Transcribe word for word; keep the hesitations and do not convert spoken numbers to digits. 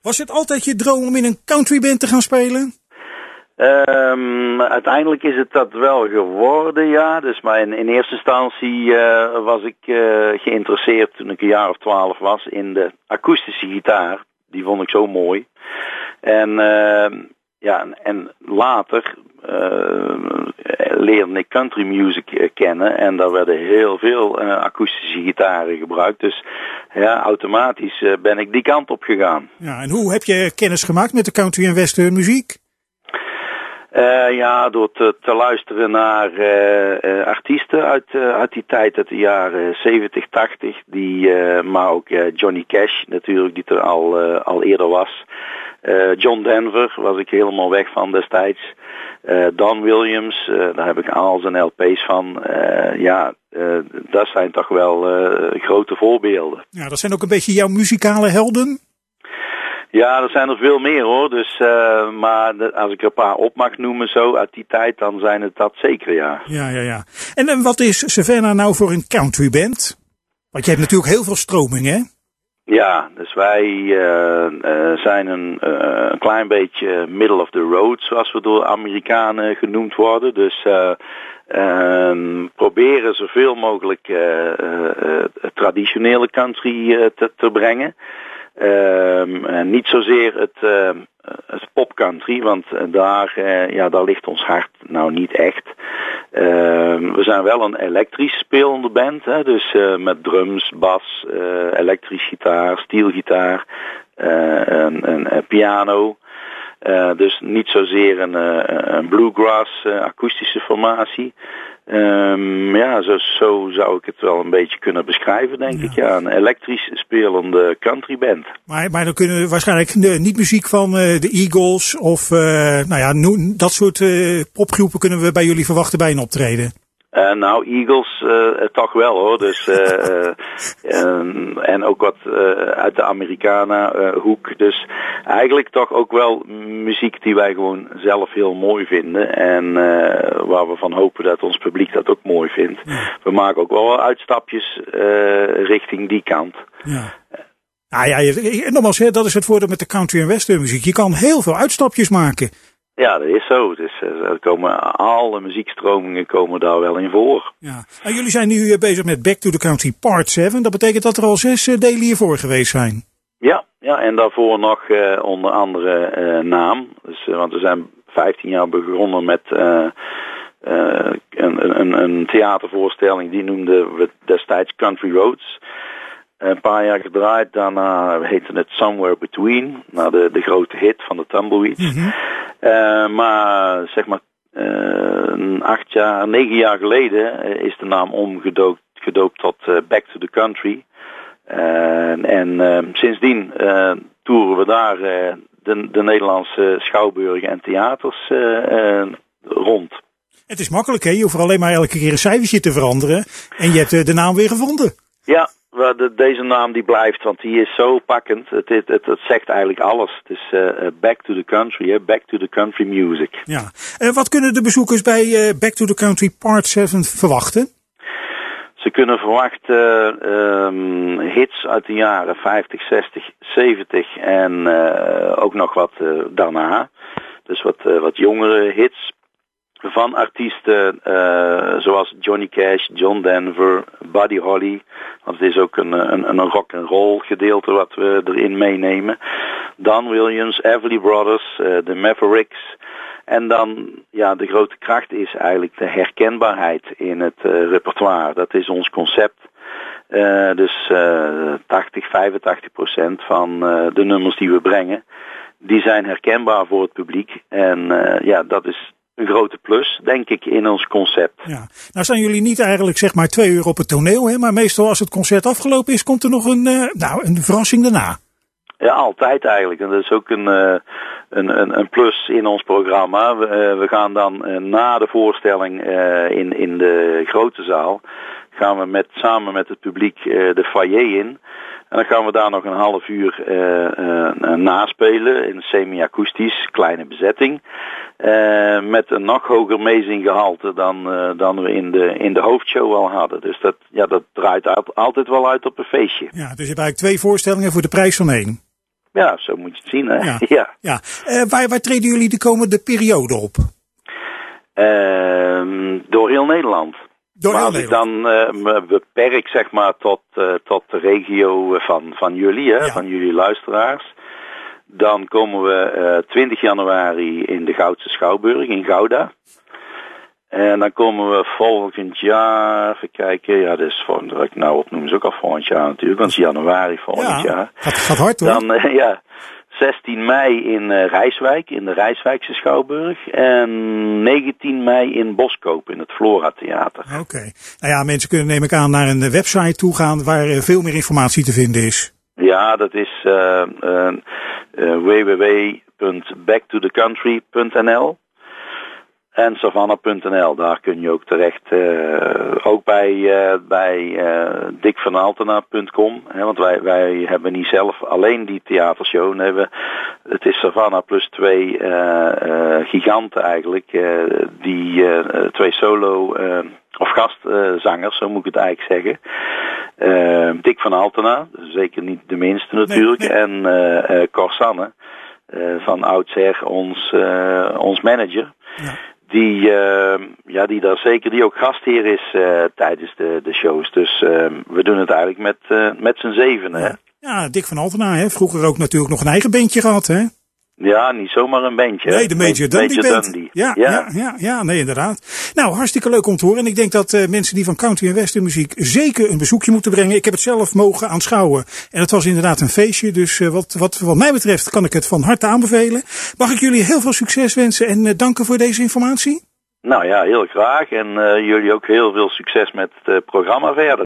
Was het altijd je droom om in een countryband te gaan spelen? Um, uiteindelijk is het dat wel geworden, ja. Dus, maar in, in eerste instantie uh, was ik uh, geïnteresseerd toen ik een jaar of twaalf was in de akoestische gitaar. Die vond ik zo mooi. En, uh, ja, en later uh, leerde ik country music uh, kennen. En daar werden heel veel uh, akoestische gitaren gebruikt. Dus ja, automatisch uh, ben ik die kant op gegaan. Ja, en hoe heb je kennis gemaakt met de country en western muziek? Uh, ja, door te, te luisteren naar uh, uh, artiesten uit, uh, uit die tijd, uit de jaren zeventig, tachtig, die, uh, maar ook uh, Johnny Cash natuurlijk, die er al, uh, al eerder was. Uh, John Denver was ik helemaal weg van destijds. Uh, Don Williams, uh, daar heb ik al zijn L P's van. Uh, ja, uh, dat zijn toch wel uh, grote voorbeelden. Ja, dat zijn ook een beetje jouw muzikale helden? Ja, er zijn er veel meer hoor. Dus, uh, maar de, als ik er een paar op mag noemen zo uit die tijd, dan zijn het dat zeker, ja. Ja, ja, ja. En, en wat is Savannah nou voor een countryband? Want je hebt natuurlijk heel veel stroming, hè? Ja, dus wij uh, uh, zijn een, uh, een klein beetje middle of the road, zoals we door Amerikanen genoemd worden. Dus uh, uh, proberen zoveel mogelijk uh, uh, uh, traditionele country uh, te, te brengen. Uh, niet zozeer het, uh, het popcountry, want daar, uh, ja, daar ligt ons hart nou niet echt. Uh, we zijn wel een elektrisch spelende band, hè, dus uh, met drums, bas, uh, elektrisch gitaar, steelgitaar, uh, en, en, en piano. Uh, dus niet zozeer een, uh, een bluegrass uh, akoestische formatie. Um, ja, zo, zo zou ik het wel een beetje kunnen beschrijven, denk ja. ik. Ja, een elektrisch spelende countryband. Maar, maar dan kunnen we waarschijnlijk uh, niet muziek van uh, de Eagles of uh, nou ja, no, dat soort uh, popgroepen kunnen we bij jullie verwachten bij een optreden. Uh, nou, Eagles uh, toch wel hoor. Dus, uh, uh, um, en ook wat uh, uit de Americana uh, hoek. Dus eigenlijk toch ook wel muziek die wij gewoon zelf heel mooi vinden. En uh, waar we van hopen dat ons publiek dat ook mooi vindt. Ja. We maken ook wel uitstapjes uh, richting die kant. Ja. Nou ja, nogmaals, hè, dat is het voordeel met de country en western muziek. Je kan heel veel uitstapjes maken. Ja, dat is zo. Dus er komen alle muziekstromingen komen daar wel in voor. Ja. En jullie zijn nu bezig met Back to the Country Part zeven. Dat betekent dat er al zes delen hiervoor geweest zijn. Ja, ja, en daarvoor nog uh, onder andere uh, naam. Dus, uh, want we zijn vijftien jaar begonnen met uh, uh, een, een, een theatervoorstelling. Die noemden we destijds Country Roads. Een paar jaar gedraaid, daarna heette het Somewhere Between, nou de, de grote hit van de Tumbleweeds. Mm-hmm. Uh, maar zeg maar uh, acht jaar, negen jaar geleden uh, is de naam omgedoopt gedoopt tot uh, Back to the Country. Uh, en uh, sindsdien uh, toeren we daar uh, de, de Nederlandse schouwburgen en theaters uh, uh, rond. Het is makkelijk, hè? Je hoeft alleen maar elke keer een cijfertje te veranderen en je hebt uh, de naam weer gevonden. Ja. De, deze naam die blijft, want die is zo pakkend. Het, het, het, het zegt eigenlijk alles. Het is uh, Back to the Country, hè? Back to the Country Music. Ja. Uh, wat kunnen de bezoekers bij uh, Back to the Country Part zeven verwachten? Ze kunnen verwachten uh, um, hits uit de jaren vijftig, zestig, zeventig en uh, ook nog wat uh, daarna. Dus wat, uh, wat jongere hits. Van artiesten uh, zoals Johnny Cash, John Denver, Buddy Holly. Want het is ook een, een, een rock and roll gedeelte wat we erin meenemen. Don Williams, Everly Brothers, uh, de Mavericks. En dan, ja, de grote kracht is eigenlijk de herkenbaarheid in het uh, repertoire. Dat is ons concept. Uh, dus uh, tachtig, vijfentachtig procent van uh, de nummers die we brengen, die zijn herkenbaar voor het publiek. En uh, ja, dat is een grote plus, denk ik, in ons concept. Ja. Nou staan jullie niet eigenlijk zeg maar twee uur op het toneel, hè? Maar meestal als het concert afgelopen is, komt er nog een, uh, nou, een verrassing daarna. Ja, altijd eigenlijk. En dat is ook een, uh, een, een, een plus in ons programma. We, uh, we gaan dan uh, na de voorstelling uh, in, in de grote zaal, gaan we met, samen met het publiek uh, de foyer in. En dan gaan we daar nog een half uur uh, uh, naspelen in semi-akoestisch, kleine bezetting. Uh, met een nog hoger meezinggehalte dan, uh, dan we in de, in de hoofdshow al hadden. Dus dat, ja, dat draait altijd wel uit op een feestje. Ja, dus je hebt eigenlijk twee voorstellingen voor de prijs van één. Ja, zo moet je het zien, hè. Ja. ja. ja. Uh, waar, waar treden jullie de komende periode op? Uh, door heel Nederland. Door maar heel als Nederland. ik dan uh, me beperk, zeg maar, tot, uh, tot de regio van, van jullie, hè, ja. van jullie luisteraars. Dan komen we uh, twintig januari in de Goudse Schouwburg in Gouda. En dan komen we volgend jaar, even kijken, ja, dus voor, dat ik nou opnoem is ook al volgend jaar natuurlijk, want het is januari volgend ja, jaar. Gaat, gaat hard hoor. Dan, uh, ja, zestien mei in uh, Rijswijk, in de Rijswijkse Schouwburg. En negentien mei in Boskoop, in het Flora Theater. Oké. Okay. Nou ja, mensen kunnen neem ik aan naar een website toe gaan waar uh, veel meer informatie te vinden is. Ja, dat is uh, uh, uh, w w w punt back to the country punt n l en savannah punt n l. Daar kun je ook terecht. Uh, ook bij, uh, bij uh, dik van altena punt com. Hè, want wij, wij hebben niet zelf alleen die theatershow. Hebben, het is Savannah plus twee uh, uh, giganten eigenlijk. Uh, die uh, twee solo uh, of gastzangers, uh, zo moet ik het eigenlijk zeggen. Uh, Dick van Altena, zeker niet de minste natuurlijk. Nee, nee. En uh, uh, Cor Sanne, uh, van oudsher ons, uh, ons manager. Ja. Die, uh, ja, die daar zeker, die ook gastheer is uh, tijdens de, de shows. Dus uh, we doen het eigenlijk met, uh, met z'n zevenen. Ja. ja, Dick van Altena, hè? Vroeger ook natuurlijk nog een eigen bandje gehad, hè? Ja, niet zomaar een bandje. Nee, de Major Dundee Major Band. Dundee. Ja, ja. Ja, ja, ja, nee, inderdaad. Nou, hartstikke leuk om te horen. En ik denk dat uh, mensen die van country en western muziek zeker een bezoekje moeten brengen. Ik heb het zelf mogen aanschouwen. En het was inderdaad een feestje. Dus uh, wat, wat, wat mij betreft kan ik het van harte aanbevelen. Mag ik jullie heel veel succes wensen en uh, danken voor deze informatie? Nou ja, heel graag. En uh, jullie ook heel veel succes met het uh, programma verder.